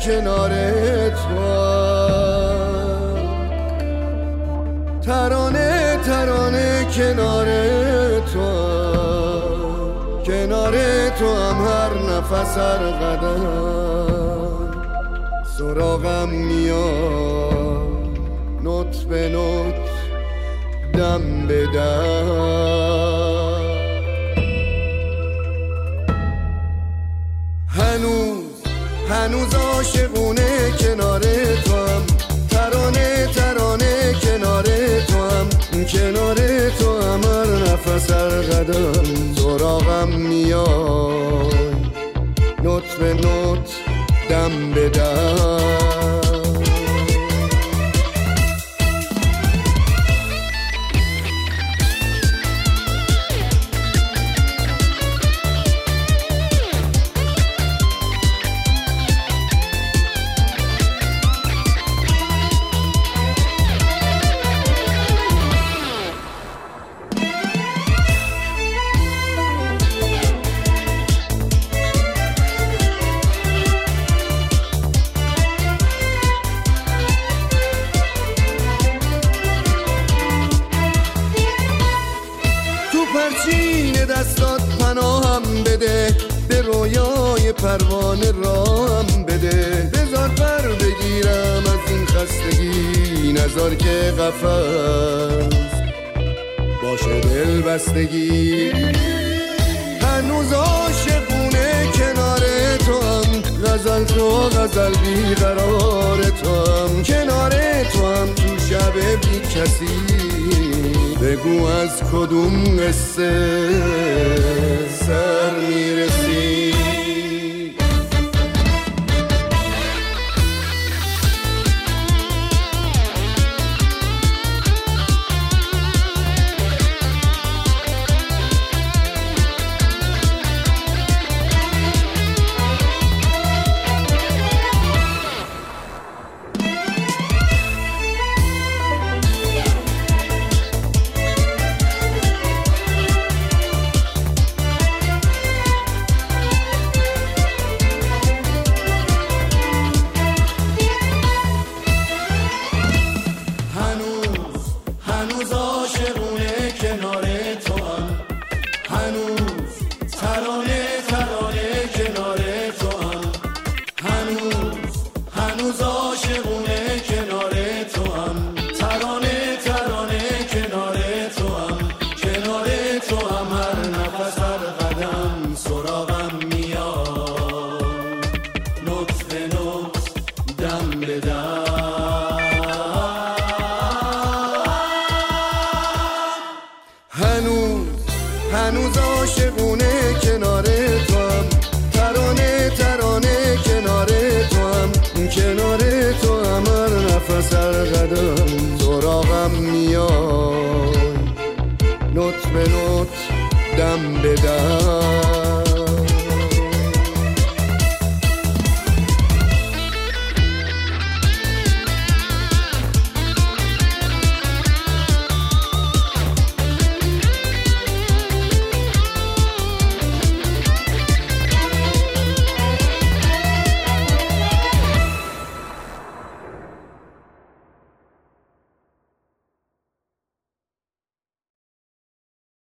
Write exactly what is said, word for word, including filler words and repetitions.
کنار تو، ترانه ترانه کنار تو، کنار تو هم هر نفس هر قدم سراغم میاد، نوت به نوت دم به دم. هنوز هنوز عاشقونه کنار تو هم، ترانه ترانه کنار تو هم، کنار تو هم هر نفس هر قدم سراغم میای، نوت به نوت دم به دم. پرچین دستات پناهم بده، به رویای پروانه راهم بده، بذار پر بگیرم از این خستگی، نذار که قفس باشه دل بستگی. هنوز عاشقونه کنار تو هم، غزل تو غزل بی قرار تو هم، کنار تو هم تو شب بی کسی، بگو از کدوم قصه سر میرسی. هنوز عاشقونه کنار تو هم، هنوز ترانه ترانه کنار تو هم، هنوز هنوز عاشقونه کنار تو هم، ترانه ترانه کنار تو هم، کنار تو هم هر نفس هر قدم سراغم میاد، نوت به نوت دم به دم. هنوز هنوز عاشقونه کنار تو هم، ترانه ترانه کنار تو هم، کنار تو هم هر نفس هر قدم سراغم میای، نوت به نوت دم به دم.